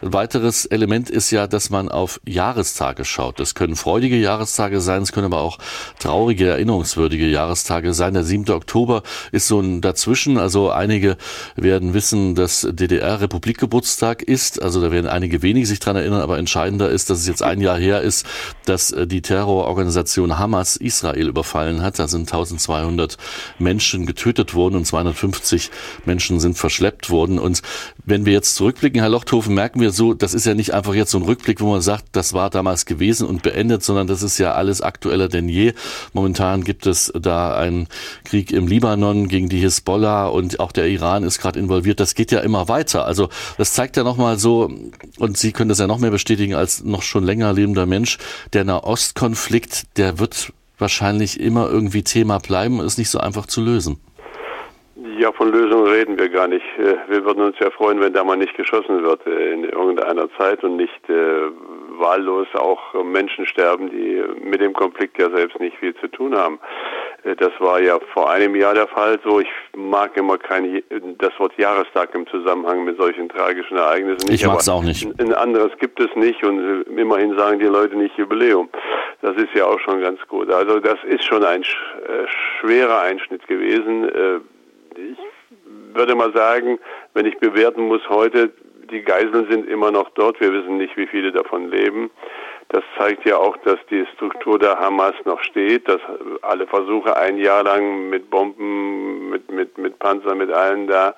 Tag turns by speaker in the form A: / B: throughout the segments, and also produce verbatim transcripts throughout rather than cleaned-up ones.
A: Ein weiteres Element ist ja, dass man auf Jahrestage schaut. Das können freudige Jahrestage sein, es können aber auch traurige, erinnerungswürdige Jahrestage sein. Der siebte Oktober ist so ein Dazwischen. Also einige werden wissen, dass D D R-Republikgeburtstag ist. Also da werden einige wenig sich dran erinnern, aber entscheidender ist, dass es jetzt ein Jahr her ist, dass die Terrororganisation Hamas Israel überfallen hat. Da sind eintausendzweihundert Menschen getötet worden und zweihundertfünfzig Menschen sind verschleppt worden. Und wenn wir jetzt zurückblicken, Herr Lochthofen, merken wir so, das ist ja nicht einfach jetzt so ein Rückblick, wo man sagt, das war damals gewesen und beendet, sondern das ist ja alles aktueller denn je. Momentan gibt es da einen Krieg im Libanon gegen die Hisbollah und auch der Iran ist gerade involviert. Das geht ja immer weiter. Also das zeigt ja nochmal so, und Sie können das ja noch mehr bestätigen als noch schon länger lebender Mensch, der Nahostkonflikt, der wird wahrscheinlich immer irgendwie Thema bleiben und ist nicht so einfach zu lösen.
B: Ja, von Lösungen reden wir gar nicht. Wir würden uns ja freuen, wenn da mal nicht geschossen wird in irgendeiner Zeit und nicht äh, wahllos auch Menschen sterben, die mit dem Konflikt ja selbst nicht viel zu tun haben. Das war ja vor einem Jahr der Fall so. Ich mag immer kein das Wort Jahrestag im Zusammenhang mit solchen tragischen Ereignissen nicht.
A: Ich mag es auch nicht.
B: Ein anderes gibt es nicht und immerhin sagen die Leute nicht Jubiläum. Das ist ja auch schon ganz gut. Also das ist schon ein schwerer Einschnitt gewesen. Ich würde mal sagen, wenn ich bewerten muss heute, die Geiseln sind immer noch dort. Wir wissen nicht, wie viele davon leben. Das zeigt ja auch, dass die Struktur der Hamas noch steht, dass alle Versuche ein Jahr lang mit Bomben, mit, mit, mit Panzern, mit allen da,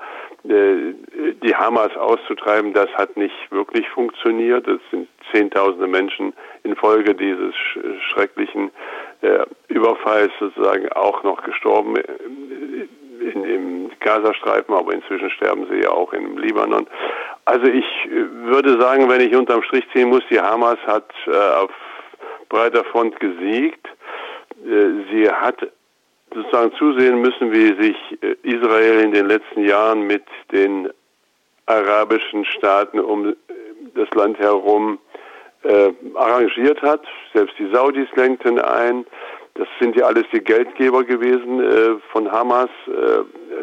B: die Hamas auszutreiben, das hat nicht wirklich funktioniert. Es sind Zehntausende Menschen infolge dieses schrecklichen Überfalls sozusagen auch noch gestorben in, im Gazastreifen, aber inzwischen sterben sie ja auch im Libanon. Also ich würde sagen, wenn ich unterm Strich ziehen muss, die Hamas hat äh, auf breiter Front gesiegt. Äh, sie hat sozusagen zusehen müssen, wie sich äh, Israel in den letzten Jahren mit den arabischen Staaten um das Land herum äh, arrangiert hat. Selbst die Saudis lenkten ein. Das sind ja alles die Geldgeber gewesen äh, von Hamas, äh,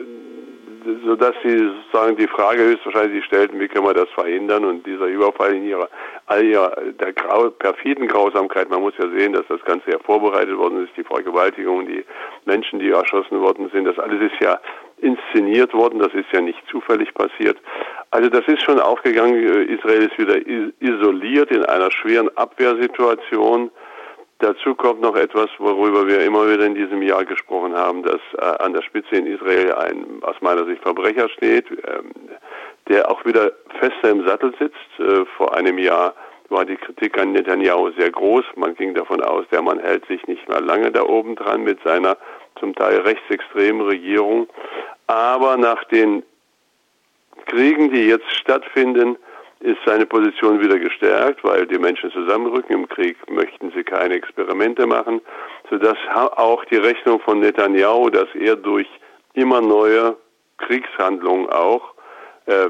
B: sodass sie sozusagen die Frage höchstwahrscheinlich stellten, wie können wir das verhindern? Und dieser Überfall in ihrer, all ihrer der grau, perfiden Grausamkeit, man muss ja sehen, dass das Ganze ja vorbereitet worden ist, die Vergewaltigung, die Menschen, die erschossen worden sind, das alles ist ja inszeniert worden, das ist ja nicht zufällig passiert. Also das ist schon aufgegangen, Israel ist wieder isoliert in einer schweren Abwehrsituation. Dazu kommt noch etwas, worüber wir immer wieder in diesem Jahr gesprochen haben, dass äh, an der Spitze in Israel ein aus meiner Sicht Verbrecher steht, ähm, der auch wieder fester im Sattel sitzt. Äh, vor einem Jahr war die Kritik an Netanyahu sehr groß. Man ging davon aus, der Mann hält sich nicht mehr lange da oben dran mit seiner zum Teil rechtsextremen Regierung. Aber nach den Kriegen, die jetzt stattfinden, ist seine Position wieder gestärkt, weil die Menschen zusammenrücken. Im Krieg möchten sie keine Experimente machen, sodass auch die Rechnung von Netanyahu, dass er durch immer neue Kriegshandlungen auch äh,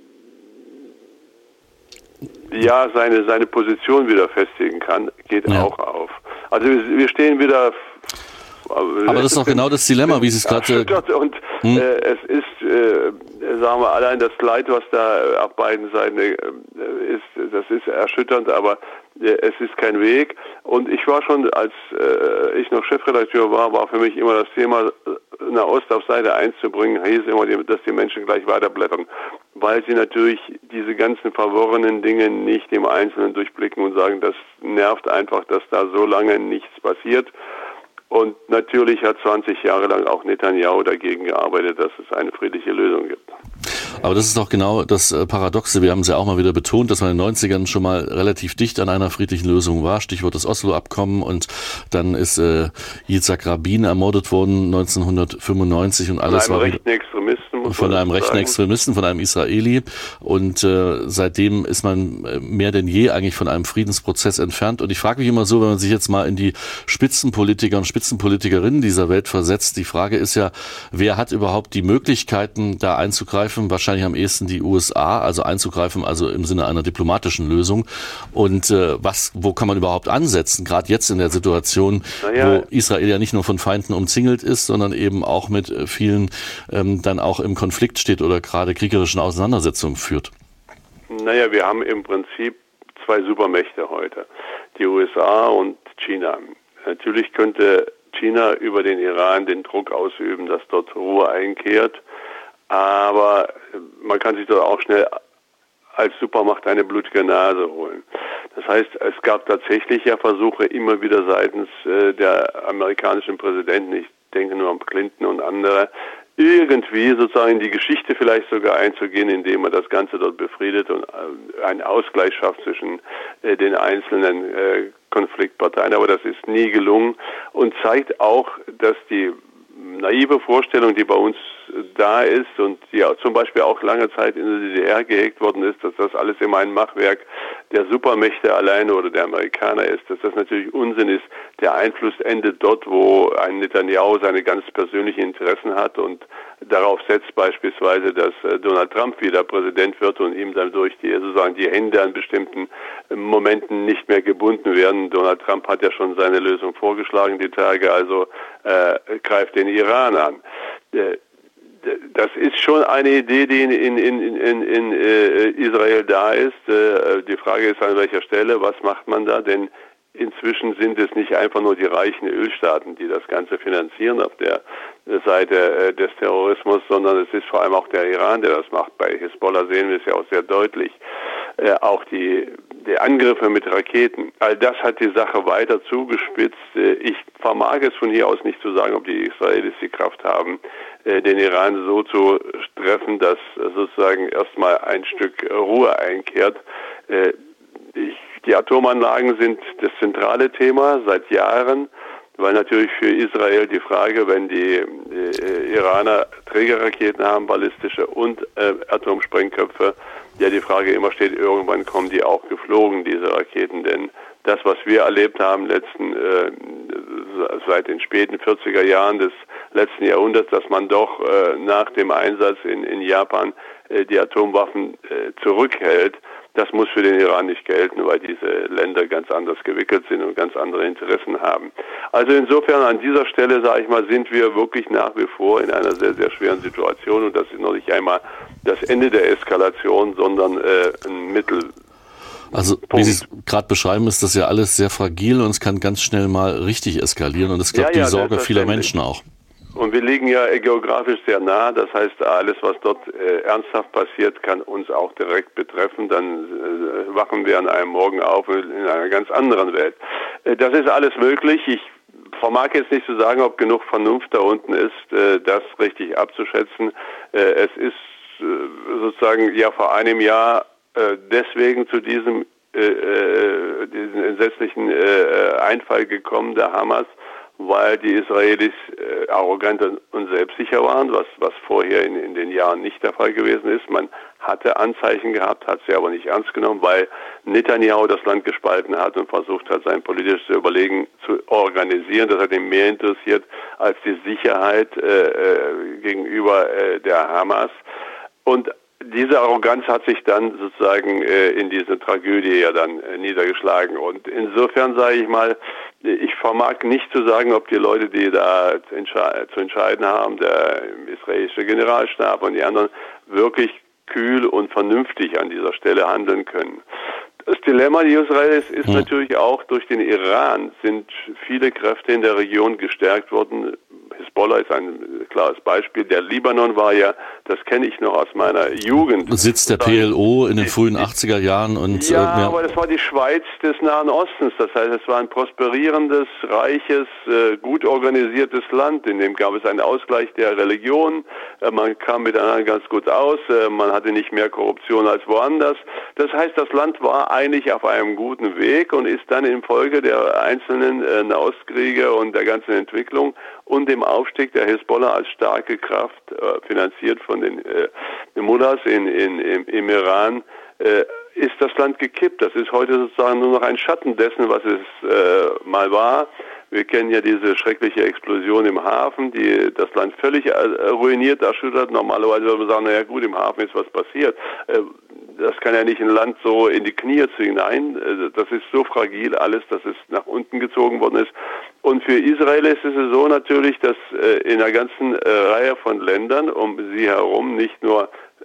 B: ja seine seine Position wieder festigen kann, geht ja auch auf. Also wir, wir stehen wieder.
A: Aber das ist doch genau das Dilemma, wie Sie es gerade...
B: Und hm? äh, es ist, äh, sagen wir, allein das Leid, was da auf beiden Seiten äh, ist, das ist erschütternd, aber äh, es ist kein Weg. Und ich war schon, als äh, ich noch Chefredakteur war, war für mich immer das Thema, Nahost auf Seite eins zu bringen, hieß immer, dass die Menschen gleich weiterblättern, weil sie natürlich diese ganzen verworrenen Dinge nicht im Einzelnen durchblicken und sagen, das nervt einfach, dass da so lange nichts passiert. Und natürlich hat zwanzig Jahre lang auch Netanyahu dagegen gearbeitet, dass es eine friedliche Lösung gibt.
A: Aber das ist doch genau das Paradoxe. Wir haben es ja auch mal wieder betont, dass man in den neunzigern schon mal relativ dicht an einer friedlichen Lösung war. Stichwort das Oslo-Abkommen. Und dann ist äh, Yitzhak Rabin ermordet worden neunzehnhundertfünfundneunzig. Und alles
B: von einem
A: war
B: rechten Extremisten. Muss
A: von
B: man
A: einem rechten
B: sagen.
A: Extremisten, von einem Israeli. Und äh, seitdem ist man mehr denn je eigentlich von einem Friedensprozess entfernt. Und ich frage mich immer so, wenn man sich jetzt mal in die Spitzenpolitiker und Spitzenpolitikerinnen dieser Welt versetzt, die Frage ist ja, wer hat überhaupt die Möglichkeiten, da einzugreifen? Wahrscheinlich am ehesten die U S A, also einzugreifen, also im Sinne einer diplomatischen Lösung. Und äh, was, wo kann man überhaupt ansetzen? Gerade jetzt in der Situation, naja, wo Israel ja nicht nur von Feinden umzingelt ist, sondern eben auch mit vielen ähm, dann auch im Konflikt steht oder gerade kriegerischen Auseinandersetzungen führt.
B: Naja, wir haben im Prinzip zwei Supermächte heute, die U S A und China. Natürlich könnte China über den Iran den Druck ausüben, dass dort Ruhe einkehrt, aber man kann sich dort auch schnell als Supermacht eine blutige Nase holen. Das heißt, es gab tatsächlich ja Versuche immer wieder seitens äh, der amerikanischen Präsidenten, ich denke nur an Clinton und andere, irgendwie sozusagen in die Geschichte vielleicht sogar einzugehen, indem man das Ganze dort befriedet und äh, einen Ausgleich schafft zwischen äh, den einzelnen äh, Konfliktparteien. Aber das ist nie gelungen und zeigt auch, dass die naive Vorstellung, die bei uns da ist und die auch zum Beispiel auch lange Zeit in der D D R gehegt worden ist, dass das alles immer ein Machwerk der Supermächte alleine oder der Amerikaner ist, dass das natürlich Unsinn ist. Der Einfluss endet dort, wo ein Netanyahu seine ganz persönlichen Interessen hat und darauf setzt beispielsweise, dass Donald Trump wieder Präsident wird und ihm dann durch die, sozusagen die Hände an bestimmten Momenten nicht mehr gebunden werden. Donald Trump hat ja schon seine Lösung vorgeschlagen, die Tage, also äh, greift den Iran an. Äh, Das ist schon eine Idee, die in, in, in, in, in äh, Israel da ist. Äh, die Frage ist, an welcher Stelle, was macht man da? Denn inzwischen sind es nicht einfach nur die reichen Ölstaaten, die das Ganze finanzieren auf der Seite äh, des Terrorismus, sondern es ist vor allem auch der Iran, der das macht. Bei Hisbollah sehen wir es ja auch sehr deutlich. Äh, auch die, die Angriffe mit Raketen. All das hat die Sache weiter zugespitzt. Äh, ich vermag es von hier aus nicht zu sagen, ob die Israelis die Kraft haben, den Iran so zu treffen, dass sozusagen erstmal ein Stück Ruhe einkehrt. Die Atomanlagen sind das zentrale Thema seit Jahren, weil natürlich für Israel die Frage, wenn die Iraner Trägerraketen haben, ballistische und Atomsprengköpfe, ja die Frage immer steht, irgendwann kommen die auch geflogen, diese Raketen, denn das, was wir erlebt haben letzten, äh, seit den späten vierziger Jahren des letzten Jahrhunderts, dass man doch äh, nach dem Einsatz in, in Japan äh, die Atomwaffen äh, zurückhält, das muss für den Iran nicht gelten, weil diese Länder ganz anders gewickelt sind und ganz andere Interessen haben. Also insofern an dieser Stelle, sage ich mal, sind wir wirklich nach wie vor in einer sehr, sehr schweren Situation und das ist noch nicht einmal das Ende der Eskalation, sondern äh, ein Mittel.
A: Also wie Sie es gerade beschreiben, ist das ja alles sehr fragil und es kann ganz schnell mal richtig eskalieren und das ist, glaube ich, ja, ja, die Sorge vieler Menschen auch.
B: Und wir liegen ja geografisch sehr nah, das heißt, alles, was dort äh, ernsthaft passiert, kann uns auch direkt betreffen. Dann äh, wachen wir an einem Morgen auf in einer ganz anderen Welt. Äh, das ist alles möglich. Ich vermag jetzt nicht zu sagen, ob genug Vernunft da unten ist, äh, das richtig abzuschätzen. Äh, es ist äh, sozusagen ja vor einem Jahr deswegen zu diesem äh, äh, diesen entsetzlichen äh, Einfall gekommen der Hamas, weil die Israelis äh, arrogant und selbstsicher waren, was was vorher in, in den Jahren nicht der Fall gewesen ist. Man hatte Anzeichen gehabt, hat sie aber nicht ernst genommen, weil Netanyahu das Land gespalten hat und versucht hat, sein politisches Überlegen zu organisieren. Das hat ihn mehr interessiert als die Sicherheit äh, äh, gegenüber äh, der Hamas. Und diese Arroganz hat sich dann sozusagen äh, in diese Tragödie ja dann äh, niedergeschlagen. Und insofern sage ich mal, ich vermag nicht zu sagen, ob die Leute, die da entsche- zu entscheiden haben, der israelische Generalstab und die anderen, wirklich kühl und vernünftig an dieser Stelle handeln können. Das Dilemma Israels ist hm. natürlich auch, durch den Iran sind viele Kräfte in der Region gestärkt worden. Hisbollah ist ein klares Beispiel. Der Libanon war ja, das kenne ich noch aus meiner Jugend.
A: Sitz der P L O in den frühen achtziger Jahren. Und,
B: ja,
A: äh, ja,
B: aber das war die Schweiz des Nahen Ostens. Das heißt, es war ein prosperierendes, reiches, äh, gut organisiertes Land. In dem gab es einen Ausgleich der Religion. Äh, man kam miteinander ganz gut aus. Äh, man hatte nicht mehr Korruption als woanders. Das heißt, das Land war eigentlich auf einem guten Weg und ist dann infolge der einzelnen äh, Nahostkriege und der ganzen Entwicklung und dem Aufstieg der Hisbollah als starke Kraft, äh, finanziert von den äh, Mullahs in, in, im, im Iran, äh, ist das Land gekippt. Das ist heute sozusagen nur noch ein Schatten dessen, was es äh, mal war. Wir kennen ja diese schreckliche Explosion im Hafen, die das Land völlig äh, ruiniert, erschüttert. Normalerweise würde man sagen, naja gut, im Hafen ist was passiert. Äh, das kann ja nicht ein Land so in die Knie zwingen. Nein, äh, das ist so fragil alles, dass es nach unten gezogen worden ist. Und für Israel ist es so natürlich, dass äh, in einer ganzen äh, Reihe von Ländern um sie herum nicht nur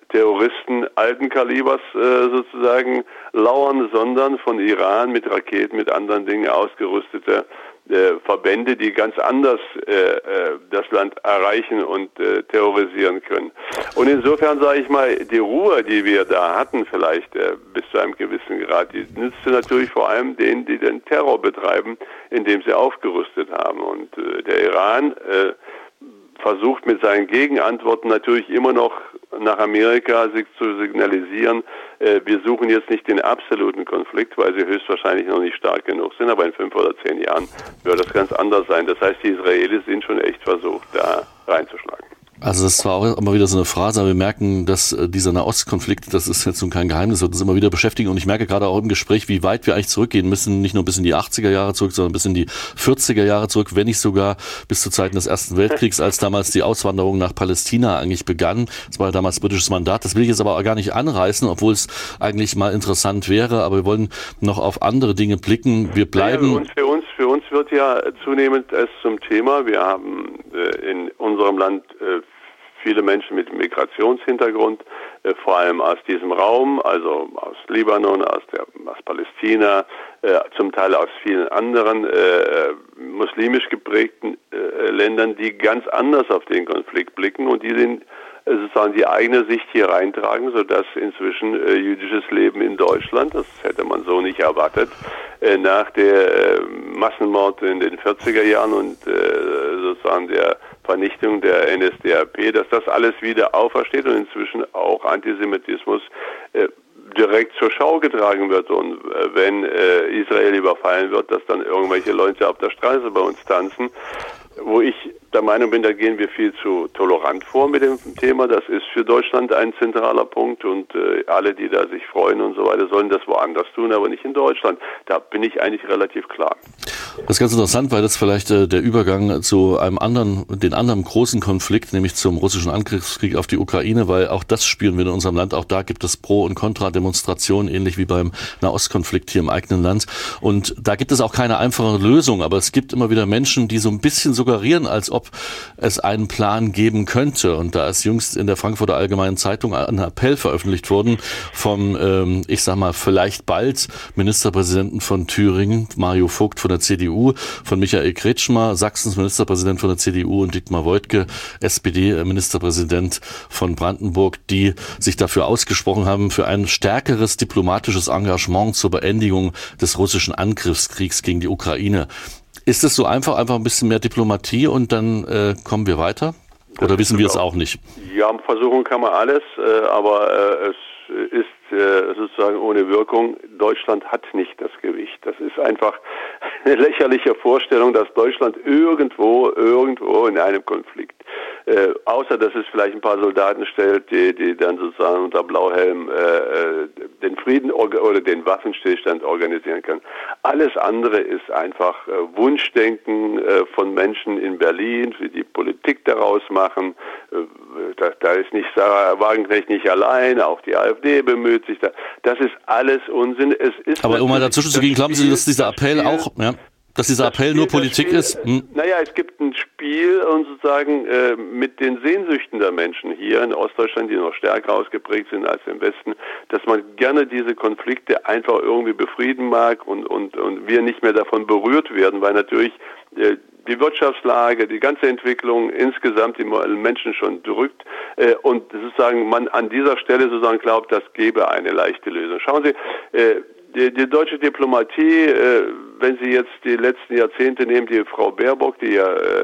B: Terroristen alten Kalibers äh, sozusagen lauern, sondern von Iran mit Raketen, mit anderen Dingen ausgerüstete äh, Verbände, die ganz anders äh, äh, das Land erreichen und äh, terrorisieren können. Und insofern sage ich mal, die Ruhe, die wir da hatten vielleicht äh, bis zu einem gewissen Grad, die nützte natürlich vor allem denen, die den Terror betreiben, indem sie aufgerüstet haben. Und äh, der Iran äh, versucht mit seinen Gegenantworten natürlich immer noch nach Amerika sich zu signalisieren, äh, wir suchen jetzt nicht den absoluten Konflikt, weil sie höchstwahrscheinlich noch nicht stark genug sind, aber in fünf oder zehn Jahren wird das ganz anders sein. Das heißt, die Israelis sind schon echt versucht, da reinzuschlagen.
A: Also das war auch immer wieder so eine Phrase, aber wir merken, dass äh, dieser Nahostkonflikt, das ist jetzt nun kein Geheimnis, wird uns immer wieder beschäftigen und ich merke gerade auch im Gespräch, wie weit wir eigentlich zurückgehen müssen, nicht nur bis in die achtziger Jahre zurück, sondern bis in die vierziger Jahre zurück, wenn nicht sogar bis zu Zeiten des Ersten Weltkriegs, als damals die Auswanderung nach Palästina eigentlich begann. Das war damals britisches Mandat, das will ich jetzt aber auch gar nicht anreißen, obwohl es eigentlich mal interessant wäre, aber wir wollen noch auf andere Dinge blicken. Wir bleiben...
B: Ja, und für uns, für uns wird ja zunehmend es zum Thema, wir haben äh, in unserem Land äh, viele Menschen mit Migrationshintergrund, äh, vor allem aus diesem Raum, also aus Libanon, aus, der, aus Palästina, äh, zum Teil aus vielen anderen äh, muslimisch geprägten äh, Ländern, die ganz anders auf den Konflikt blicken und die den, äh, sozusagen die eigene Sicht hier reintragen, sodass inzwischen äh, jüdisches Leben in Deutschland, das hätte man so nicht erwartet, äh, nach der äh, Massenmord in den vierziger Jahren und äh, sozusagen der Vernichtung der N S D A P, dass das alles wieder aufersteht und inzwischen auch Antisemitismus äh, direkt zur Schau getragen wird. Und äh, wenn äh, Israel überfallen wird, dass dann irgendwelche Leute auf der Straße bei uns tanzen, wo ich der Meinung bin, da gehen wir viel zu tolerant vor mit dem Thema. Das ist für Deutschland ein zentraler Punkt und äh, alle, die da sich freuen und so weiter, sollen das woanders tun, aber nicht in Deutschland. Da bin ich eigentlich relativ klar.
A: Das ist ganz interessant, weil das vielleicht äh, der Übergang zu einem anderen, den anderen großen Konflikt, nämlich zum russischen Angriffskrieg auf die Ukraine, weil auch das spüren wir in unserem Land. Auch da gibt es Pro- und Kontra-Demonstrationen, ähnlich wie beim Nahostkonflikt hier im eigenen Land. Und da gibt es auch keine einfache Lösung, aber es gibt immer wieder Menschen, die so ein bisschen suggerieren, als ob es einen Plan geben könnte. Und da ist jüngst in der Frankfurter Allgemeinen Zeitung ein Appell veröffentlicht worden vom, ähm, ich sag mal, vielleicht bald Ministerpräsidenten von Thüringen, Mario Vogt von der C D U, von Michael Kretschmer, Sachsens Ministerpräsident von der C D U und Dietmar Woidke, S P D-Ministerpräsident von Brandenburg, die sich dafür ausgesprochen haben, für ein stärkeres diplomatisches Engagement zur Beendigung des russischen Angriffskriegs gegen die Ukraine. Ist es so einfach, einfach ein bisschen mehr Diplomatie und dann äh, kommen wir weiter? Oder wissen wir es auch nicht?
B: Ja, versuchen kann man alles, äh, aber äh, es ist äh, sozusagen ohne Wirkung. Deutschland hat nicht das Gewicht. Das ist einfach eine lächerliche Vorstellung, dass Deutschland irgendwo, irgendwo in einem Konflikt, äh, außer dass es vielleicht ein paar Soldaten stellt, die, die dann sozusagen unter Blauhelm äh, den Frieden oder den Waffenstillstand organisieren können. Alles andere ist einfach äh, Wunschdenken äh, von Menschen in Berlin, wie die Politik daraus machen. Äh, da, da ist nicht Sarah Wagenknecht nicht allein, auch die AfD bemüht sich da. Das ist alles Unsinn. Es ist
A: Aber um mal dazwischen zu gehen, glauben Sie, dass dieser Appell auch, ja, dass dieser Appell Spiel, nur Politik
B: Spiel,
A: ist? Hm.
B: Naja, es gibt ein Spiel und sozusagen äh, mit den Sehnsüchten der Menschen hier in Ostdeutschland, die noch stärker ausgeprägt sind als im Westen, dass man gerne diese Konflikte einfach irgendwie befrieden mag und, und, und wir nicht mehr davon berührt werden, weil natürlich äh, die Wirtschaftslage, die ganze Entwicklung insgesamt die Menschen schon drückt äh, und sozusagen man an dieser Stelle sozusagen glaubt, das gäbe eine leichte Lösung. Schauen Sie, äh, die, die deutsche Diplomatie, äh, wenn Sie jetzt die letzten Jahrzehnte nehmen, die Frau Baerbock, die ja äh,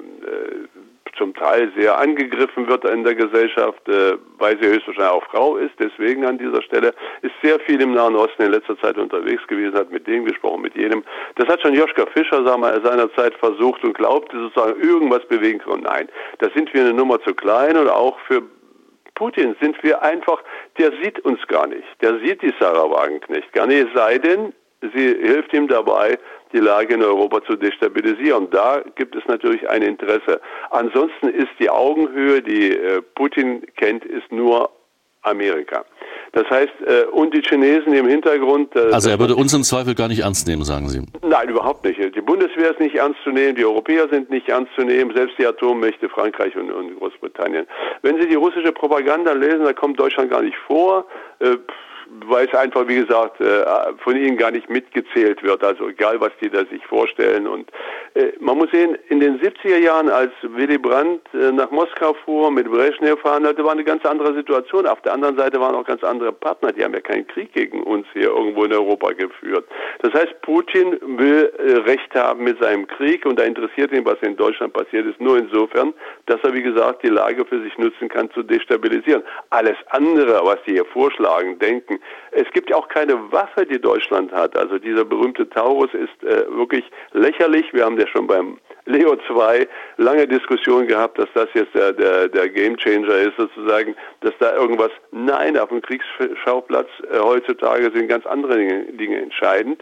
B: äh, zum Teil sehr angegriffen wird in der Gesellschaft, äh, weil sie höchstwahrscheinlich auch Frau ist. Deswegen an dieser Stelle ist sehr viel im Nahen Osten in letzter Zeit unterwegs gewesen, hat mit dem gesprochen, mit jedem. Das hat schon Joschka Fischer sagen wir, seinerzeit versucht und glaubte sozusagen irgendwas bewegen können. Nein, da sind wir eine Nummer zu klein und auch für Putin sind wir einfach, der sieht uns gar nicht. Der sieht die Sarah Wagenknecht gar nicht, es sei denn, sie hilft ihm dabei, die Lage in Europa zu destabilisieren. Da gibt es natürlich ein Interesse. Ansonsten ist die Augenhöhe, die äh, Putin kennt, ist nur Amerika. Das heißt, äh, und die Chinesen im Hintergrund... Äh,
A: also er würde uns im Zweifel gar nicht ernst nehmen, sagen Sie?
B: Nein, überhaupt nicht. Die Bundeswehr ist nicht ernst zu nehmen, die Europäer sind nicht ernst zu nehmen, selbst die Atommächte Frankreich und, und Großbritannien. Wenn Sie die russische Propaganda lesen, da kommt Deutschland gar nicht vor, äh, weil es einfach, wie gesagt, von ihnen gar nicht mitgezählt wird, also egal, was die da sich vorstellen. Und äh, man muss sehen, in den siebziger Jahren, als Willy Brandt äh, nach Moskau fuhr, mit Brezhnev verhandelte, war eine ganz andere Situation. Auf der anderen Seite waren auch ganz andere Partner, die haben ja keinen Krieg gegen uns hier irgendwo in Europa geführt. Das heißt, Putin will äh, Recht haben mit seinem Krieg und da interessiert ihn, was in Deutschland passiert ist, nur insofern, dass er, wie gesagt, die Lage für sich nutzen kann, zu destabilisieren. Alles andere, was die hier vorschlagen, denken, es gibt ja auch keine Waffe, die Deutschland hat. Also dieser berühmte Taurus ist äh, wirklich lächerlich. Wir haben ja schon beim Leo zwei lange Diskussion gehabt, dass das jetzt der, der, der Gamechanger ist sozusagen, dass da irgendwas, nein, auf dem Kriegsschauplatz äh, heutzutage sind ganz andere Dinge, Dinge entscheidend.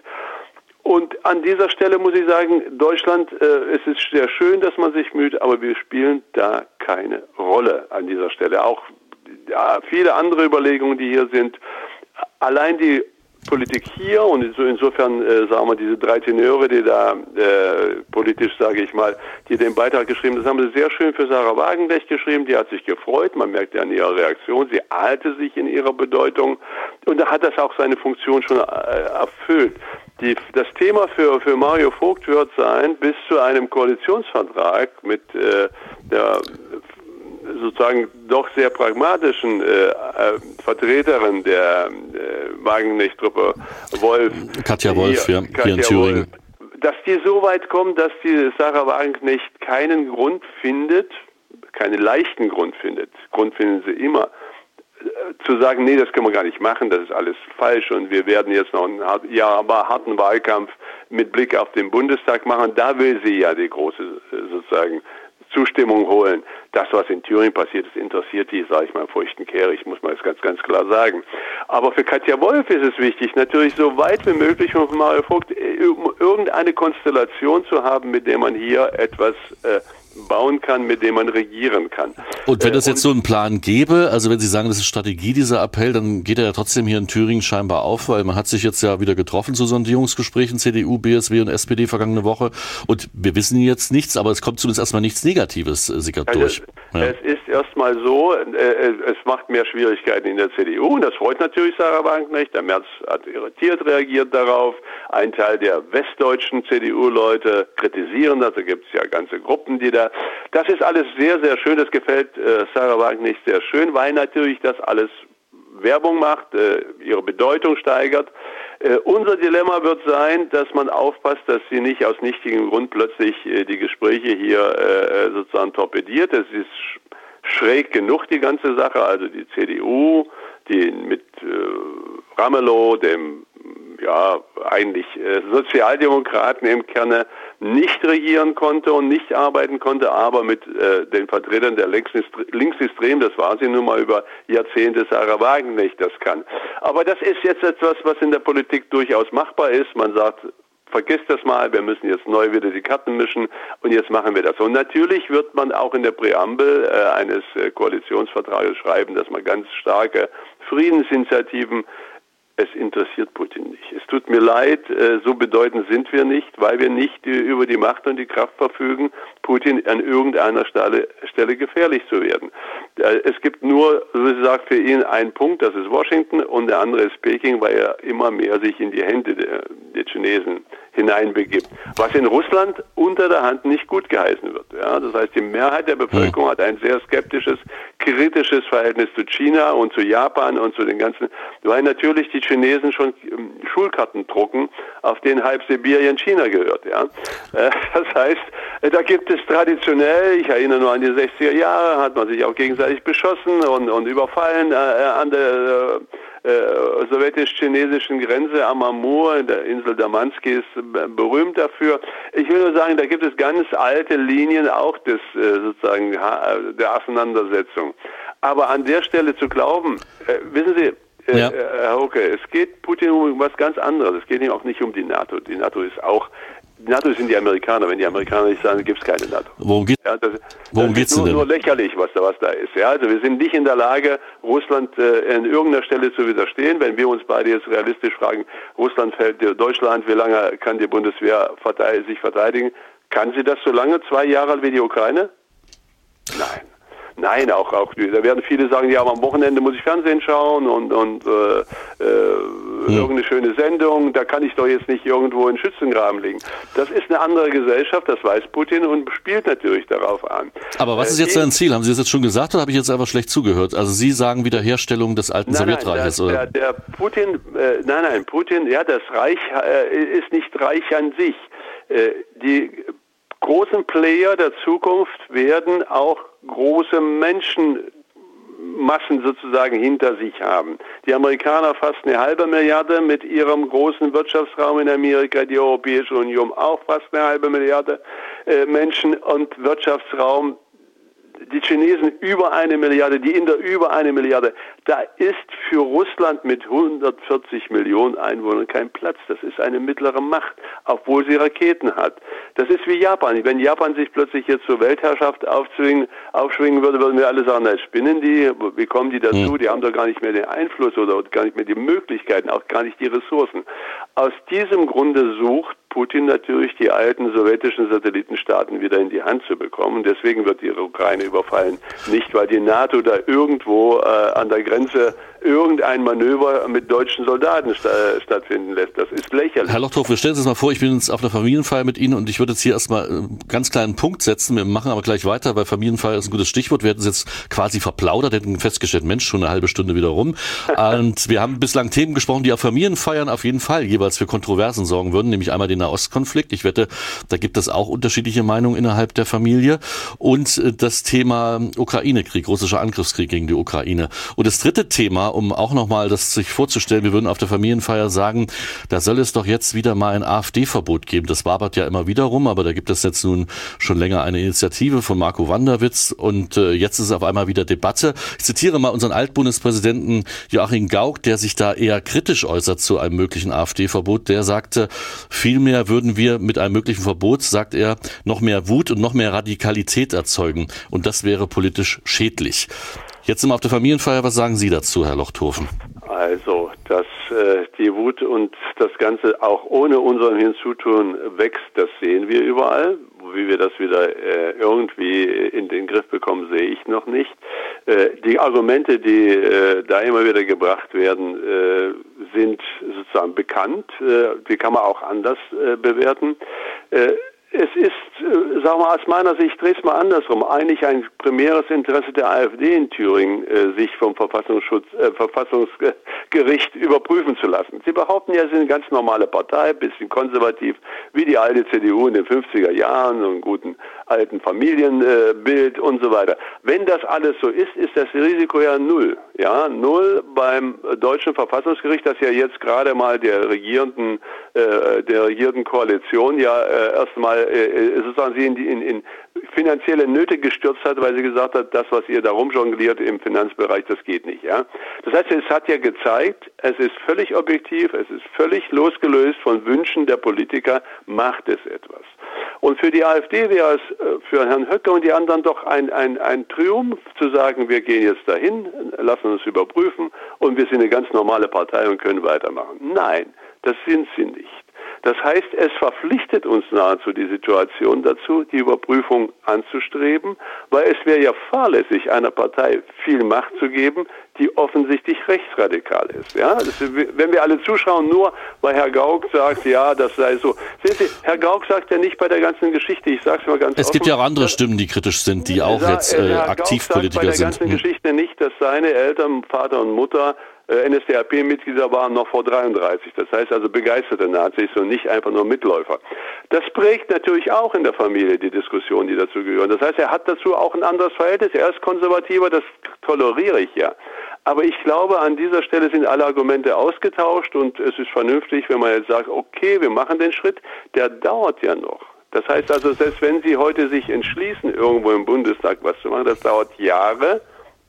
B: Und an dieser Stelle muss ich sagen, Deutschland, äh, es ist sehr schön, dass man sich müht, aber wir spielen da keine Rolle an dieser Stelle. Auch ja, viele andere Überlegungen, die hier sind, allein die Politik hier und so insofern äh, sagen wir diese drei Tenöre, die da äh, politisch, sage ich mal, die den Beitrag geschrieben, das haben sie sehr schön für Sarah Wagenknecht geschrieben, die hat sich gefreut, man merkt ja an ihrer Reaktion, sie ahlte sich in ihrer Bedeutung und da hat das auch seine Funktion schon äh, erfüllt. Die, das Thema für, für Mario Vogt wird sein, bis zu einem Koalitionsvertrag mit äh, der sozusagen doch sehr pragmatischen äh, äh, Vertreterin der äh, Wagenknecht-Truppe, Wolf.
A: Katja Wolf,
B: hier,
A: ja,
B: Katja
A: hier in Thüringen.
B: Wolf, dass die so weit kommt, dass die Sarah Wagenknecht keinen Grund findet, keinen leichten Grund findet, Grund finden sie immer, äh, zu sagen, nee, das können wir gar nicht machen, das ist alles falsch und wir werden jetzt noch einen hart, ja, aber harten Wahlkampf mit Blick auf den Bundestag machen, da will sie ja die große äh, sozusagen Zustimmung holen. Das, was in Thüringen passiert ist, interessiert die, sage ich mal, feuchten Kehricht, muss man jetzt ganz, ganz klar sagen. Aber für Katja Wolf ist es wichtig, natürlich so weit wie möglich von Mario Vogt irgendeine Konstellation zu haben, mit der man hier etwas äh, bauen kann, mit dem man regieren kann.
A: Und wenn es jetzt so einen Plan gäbe, also wenn Sie sagen, das ist Strategie, dieser Appell, dann geht er ja trotzdem hier in Thüringen scheinbar auf, weil man hat sich jetzt ja wieder getroffen zu Sondierungsgesprächen, C D U, B S W und S P D vergangene Woche und wir wissen jetzt nichts, aber es kommt zumindest erstmal nichts Negatives, äh, sickert also durch.
B: Ja. Es ist erstmal so, äh, es macht mehr Schwierigkeiten in der C D U und das freut natürlich Sarah Wagenknecht. Der Merz hat irritiert reagiert darauf. Ein Teil der westdeutschen C D U-Leute kritisieren das, da gibt es ja ganze Gruppen, die da Das ist alles sehr, sehr schön. Das gefällt äh, Sarah Wagenknecht sehr schön, weil natürlich das alles Werbung macht, äh, ihre Bedeutung steigert. Äh, unser Dilemma wird sein, dass man aufpasst, dass sie nicht aus nichtigem Grund plötzlich äh, die Gespräche hier äh, sozusagen torpediert. Es ist sch- schräg genug, die ganze Sache. Also die C D U, die mit äh, Ramelow, dem ja eigentlich äh, Sozialdemokraten im Kerne nicht regieren konnte und nicht arbeiten konnte, aber mit äh, den Vertretern der Linksextrem, das war sie nun mal über Jahrzehnte, Sarah Wagenknecht, das kann. Aber das ist jetzt etwas, was in der Politik durchaus machbar ist. Man sagt, vergesst das mal, wir müssen jetzt neu wieder die Karten mischen und jetzt machen wir das. Und natürlich wird man auch in der Präambel äh, eines äh, Koalitionsvertrages schreiben, dass man ganz starke Friedensinitiativen, es interessiert Putin nicht. Es tut mir leid, so bedeutend sind wir nicht, weil wir nicht über die Macht und die Kraft verfügen, Putin an irgendeiner Stelle, Stelle gefährlich zu werden. Es gibt nur, wie gesagt, für ihn einen Punkt, das ist Washington und der andere ist Peking, weil er immer mehr sich in die Hände der, der Chinesen hineinbegibt. Was in Russland unter der Hand nicht gut geheißen wird. Ja, das heißt, die Mehrheit der Bevölkerung hat ein sehr skeptisches, kritisches Verhältnis zu China und zu Japan und zu den ganzen, weil natürlich die Chinesen schon Schulkarten drucken, auf denen halb Sibirien China gehört. Ja, das heißt, da gibt es traditionell, ich erinnere nur an die sechziger Jahre, hat man sich auch gegenseitig beschossen und, und überfallen äh, an der äh, sowjetisch-chinesischen Grenze am Amur, in der Insel Damansky ist berühmt dafür. Ich will nur sagen, da gibt es ganz alte Linien auch des äh, sozusagen der Auseinandersetzung. Aber an der Stelle zu glauben, äh, wissen Sie, äh,
A: ja.
B: Herr Hauke, es geht Putin um was ganz anderes. Es geht ihm auch nicht um die NATO. Die NATO ist auch, die NATO sind die Amerikaner. Wenn die Amerikaner nicht sagen, gibt es keine NATO.
A: Worum geht
B: ja, das,
A: worum
B: das
A: geht's
B: ist nur,
A: denn?
B: nur lächerlich, was da, was da ist. Ja, also wir sind nicht in der Lage, Russland äh, an irgendeiner Stelle zu widerstehen. Wenn wir uns beide jetzt realistisch fragen, Russland fällt Deutschland, wie lange kann die Bundeswehr verteidigen, sich verteidigen? Kann sie das so lange, zwei Jahre wie die Ukraine? Nein. Nein, auch, auch, da werden viele sagen, ja, aber am Wochenende muss ich Fernsehen schauen und, und äh, äh, hm. irgendeine schöne Sendung, da kann ich doch jetzt nicht irgendwo in Schützengraben liegen. Das ist eine andere Gesellschaft, das weiß Putin und spielt natürlich darauf an.
A: Aber was ist jetzt sein Ziel? Haben Sie das jetzt schon gesagt oder habe ich jetzt einfach schlecht zugehört? Also Sie sagen Wiederherstellung des alten nein, Sowjetreiches,
B: nein, der,
A: oder?
B: Der, der Putin, äh, nein, nein, Putin, ja, das Reich äh, ist nicht Reich an sich. Äh, die großen Player der Zukunft werden auch große Menschenmassen sozusagen hinter sich haben. Die Amerikaner fast eine halbe Milliarde mit ihrem großen Wirtschaftsraum in Amerika, die Europäische Union auch fast eine halbe Milliarde äh, Menschen und Wirtschaftsraum. Die Chinesen über eine Milliarde, die Inder über eine Milliarde. Da ist für Russland mit hundertvierzig Millionen Einwohnern kein Platz. Das ist eine mittlere Macht, obwohl sie Raketen hat. Das ist wie Japan. Wenn Japan sich plötzlich jetzt zur Weltherrschaft aufschwingen, aufschwingen würde, würden wir alle sagen, na, spinnen die, wie kommen die dazu? Die haben doch gar nicht mehr den Einfluss oder gar nicht mehr die Möglichkeiten, auch gar nicht die Ressourcen. Aus diesem Grunde sucht Putin natürlich die alten sowjetischen Satellitenstaaten wieder in die Hand zu bekommen. Deswegen wird die Ukraine überfallen. Nicht, weil die NATO da irgendwo äh, an der Grenze irgendein Manöver mit deutschen Soldaten sta- stattfinden lässt. Das ist lächerlich.
A: Herr Lochthoff, wir stellen uns mal vor, ich bin jetzt auf einer Familienfeier mit Ihnen und ich würde jetzt hier erstmal einen ganz kleinen Punkt setzen. Wir machen aber gleich weiter, weil Familienfeier ist ein gutes Stichwort. Wir hätten es jetzt quasi verplaudert, hätten festgestellt, Mensch, schon eine halbe Stunde wieder rum. Und wir haben bislang Themen gesprochen, die auf Familienfeiern auf jeden Fall jeweils für Kontroversen sorgen würden, nämlich einmal den Nahostkonflikt. Ich wette, da gibt es auch unterschiedliche Meinungen innerhalb der Familie. Und das Thema Ukraine-Krieg, russischer Angriffskrieg gegen die Ukraine. Und das dritte Thema, um auch nochmal das sich vorzustellen, wir würden auf der Familienfeier sagen, da soll es doch jetzt wieder mal ein AfD-Verbot geben. Das wabert ja immer wieder rum, aber da gibt es jetzt nun schon länger eine Initiative von Marco Wanderwitz und äh, jetzt ist es auf einmal wieder Debatte. Ich zitiere mal unseren Altbundespräsidenten Joachim Gauck, der sich da eher kritisch äußert zu einem möglichen AfD-Verbot. Der sagte, vielmehr würden wir mit einem möglichen Verbot, sagt er, noch mehr Wut und noch mehr Radikalität erzeugen. Und das wäre politisch schädlich. Jetzt sind wir auf der Familienfeier. Was sagen Sie dazu, Herr Lochthofen?
B: Also, dass äh, die Wut und das Ganze auch ohne unserem Hinzutun wächst, das sehen wir überall. Wie wir das wieder äh, irgendwie in den Griff bekommen, sehe ich noch nicht. Äh, die Argumente, die äh, da immer wieder gebracht werden, äh, sind sozusagen bekannt. Äh, die kann man auch anders äh, bewerten. Äh, Es ist, äh, sagen wir aus meiner Sicht, ich drehe es mal andersrum, eigentlich ein primäres Interesse der AfD in Thüringen, äh, sich vom Verfassungsschutz, äh, Verfassungsgericht überprüfen zu lassen. Sie behaupten ja, sie sind eine ganz normale Partei, bisschen konservativ, wie die alte C D U in den fünfziger Jahren, so einen guten alten Familienbild äh, und so weiter. Wenn das alles so ist, ist das Risiko ja null. Ja, null beim deutschen Verfassungsgericht, das ja jetzt gerade mal der regierenden, äh, der regierenden Koalition ja äh, erstmal äh, sozusagen sie in, die, in, in finanzielle Nöte gestürzt hat, weil sie gesagt hat, das, was ihr da rumjongliert im Finanzbereich, das geht nicht. Ja, das heißt, es hat ja gezeigt, es ist völlig objektiv, es ist völlig losgelöst von Wünschen der Politiker, macht es etwas. Und für die AfD wäre es für Herrn Höcke und die anderen doch ein, ein, ein Triumph zu sagen, wir gehen jetzt dahin, lassen uns überprüfen und wir sind eine ganz normale Partei und können weitermachen. Nein, das sind sie nicht. Das heißt, es verpflichtet uns nahezu die Situation dazu, die Überprüfung anzustreben, weil es wäre ja fahrlässig, einer Partei viel Macht zu geben, die offensichtlich rechtsradikal ist. Ja, das, wenn wir alle zuschauen, nur weil Herr Gauck sagt, ja, das sei so. Sehen Sie, Herr Gauck sagt ja nicht bei der ganzen Geschichte, ich sage es mal ganz
A: Es
B: offen.
A: gibt ja auch andere Stimmen, die kritisch sind, die auch
B: Herr,
A: jetzt äh, Aktivpolitiker sind.
B: Herr Gauck sagt bei der ganzen Geschichte nicht, dass seine Eltern, Vater und Mutter N S D A P-Mitglieder waren noch vor dreiunddreißig. Das heißt also begeisterte Nazis und nicht einfach nur Mitläufer. Das prägt natürlich auch in der Familie die Diskussion, die dazu gehören. Das heißt, er hat dazu auch ein anderes Verhältnis. Er ist konservativer, das toleriere ich ja. Aber ich glaube, an dieser Stelle sind alle Argumente ausgetauscht und es ist vernünftig, wenn man jetzt sagt, okay, wir machen den Schritt, der dauert ja noch. Das heißt also, selbst wenn Sie heute sich entschließen, irgendwo im Bundestag was zu machen, das dauert Jahre,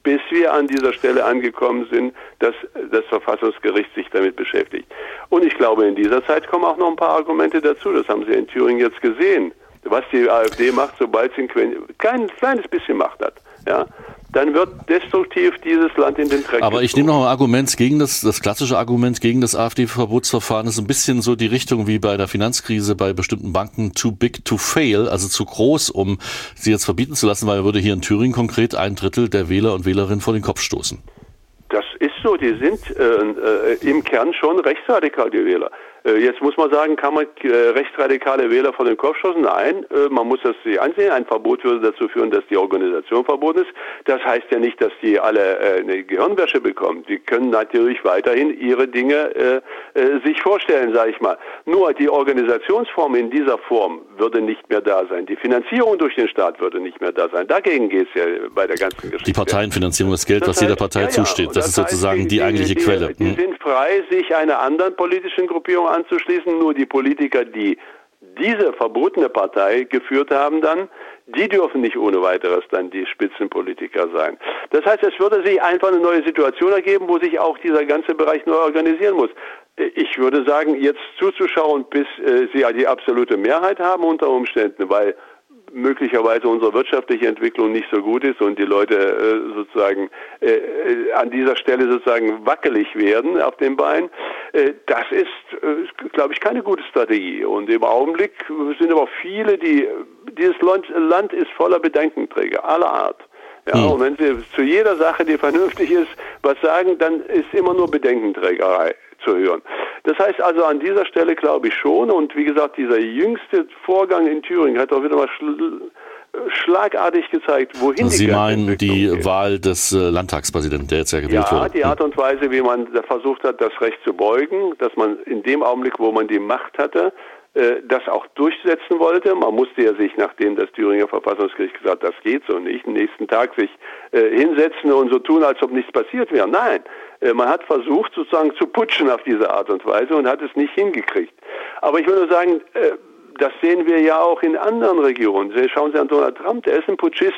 B: bis wir an dieser Stelle angekommen sind, dass das Verfassungsgericht sich damit beschäftigt. Und ich glaube, in dieser Zeit kommen auch noch ein paar Argumente dazu. Das haben Sie in Thüringen jetzt gesehen. Was die AfD macht, sobald sie ein klein, kleines bisschen Macht hat, ja, dann wird destruktiv dieses Land in den Dreck.
A: Aber ich nehme noch ein Argument gegen das, das klassische Argument gegen das AfD-Verbotsverfahren. Das ist ein bisschen so die Richtung wie bei der Finanzkrise bei bestimmten Banken, too big to fail, also zu groß, um sie jetzt verbieten zu lassen, weil er würde hier in Thüringen konkret ein Drittel der Wähler und Wählerinnen vor den Kopf stoßen.
B: Das ist so, die sind äh, äh, im Kern schon rechtsradikal, die Wähler. Äh, jetzt muss man sagen, kann man äh, rechtsradikale Wähler vor den Kopf stoßen? Nein, äh, man muss das sich ansehen. Ein Verbot würde dazu führen, dass die Organisation verboten ist. Das heißt ja nicht, dass die alle äh, eine Gehirnwäsche bekommen. Die können natürlich weiterhin ihre Dinge äh, äh, sich vorstellen, sage ich mal. Nur die Organisationsform in dieser Form würde nicht mehr da sein. Die Finanzierung durch den Staat würde nicht mehr da sein. Dagegen geht es ja bei der ganzen Geschichte.
A: Die Parteienfinanzierung, das Geld, das was heißt, jeder Partei ja, zusteht. Das, das ist sozusagen heißt, die, die eigentliche
B: die,
A: Quelle.
B: Die, die sind frei, sich einer anderen politischen Gruppierung anzuschließen. Nur die Politiker, die diese verbotene Partei geführt haben dann, die dürfen nicht ohne weiteres dann die Spitzenpolitiker sein. Das heißt, es würde sich einfach eine neue Situation ergeben, wo sich auch dieser ganze Bereich neu organisieren muss. Ich würde sagen, jetzt zuzuschauen, bis äh, sie ja die absolute Mehrheit haben unter Umständen, weil möglicherweise unsere wirtschaftliche Entwicklung nicht so gut ist und die Leute äh, sozusagen äh, an dieser Stelle sozusagen wackelig werden auf den Beinen. Äh, das ist, äh, glaube ich, keine gute Strategie. Und im Augenblick sind aber viele, die, dieses Land, Land ist voller Bedenkenträger aller Art. Ja, hm. Und wenn sie zu jeder Sache, die vernünftig ist, was sagen, dann ist immer nur Bedenkenträgerei zu hören. Das heißt also an dieser Stelle glaube ich schon, und wie gesagt, dieser jüngste Vorgang in Thüringen hat auch wieder mal schl schlagartig gezeigt, wohin
A: Sie
B: die
A: meinen die geht. Wahl des äh, Landtagspräsidenten, der jetzt ja gewählt
B: ja,
A: wurde.
B: Ja, die Art und Weise, wie man versucht hat, das Recht zu beugen, dass man in dem Augenblick, wo man die Macht hatte, das auch durchsetzen wollte. Man musste ja sich, nachdem das Thüringer Verfassungsgericht gesagt hat, das geht so nicht, am nächsten Tag sich äh, hinsetzen und so tun, als ob nichts passiert wäre. Nein, äh, man hat versucht, sozusagen zu putschen auf diese Art und Weise und hat es nicht hingekriegt. Aber ich will nur sagen, äh, das sehen wir ja auch in anderen Regionen. Schauen Sie an Donald Trump, der ist ein Putschist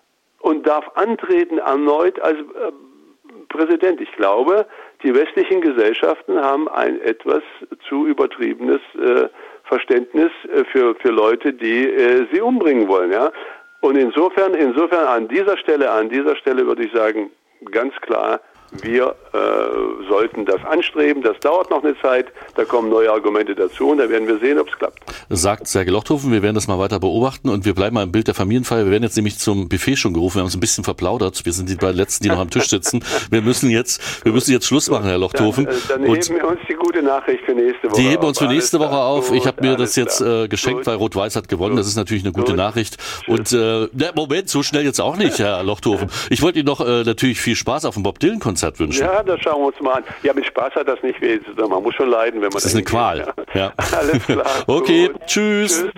B: und darf antreten erneut als äh, Präsident. Ich glaube, die westlichen Gesellschaften haben ein etwas zu übertriebenes äh, Verständnis für, für Leute, die äh, sie umbringen wollen, ja. Und insofern, insofern an dieser Stelle, an dieser Stelle würde ich sagen, ganz klar, wir äh, sollten das anstreben. Das dauert noch eine Zeit, da kommen neue Argumente dazu und da werden wir sehen, ob es klappt.
A: Sagt Serge Lochthofen, wir werden das mal weiter beobachten und wir bleiben mal im Bild der Familienfeier. Wir werden jetzt nämlich zum Buffet schon gerufen, wir haben uns ein bisschen verplaudert. Wir sind die beiden Letzten, die noch am Tisch sitzen. Wir müssen jetzt, wir müssen jetzt Schluss machen, Herr Lochthofen.
B: Dann, dann heben wir uns die gute Nachricht für nächste Woche
A: Die heben wir uns für nächste Woche auf.
B: Gut,
A: ich habe mir das jetzt äh, geschenkt,
B: gut,
A: weil Rot-Weiß hat gewonnen.
B: gut,
A: das ist natürlich eine gute
B: gut,
A: Nachricht. Und äh, Moment, so schnell jetzt auch nicht, Herr Lochthofen. Ich wollte Ihnen noch äh, natürlich viel Spaß auf dem Bob Dylan-Konzert wünschen.
B: Ja, das schauen wir uns mal an. Ja, mit Spaß hat das nicht weh. Man muss schon leiden, wenn man
A: das ist eine Qual.
B: Ja.
A: Ja.
B: Alles klar.
A: Okay,
B: gut.
A: tschüss. Tschüss.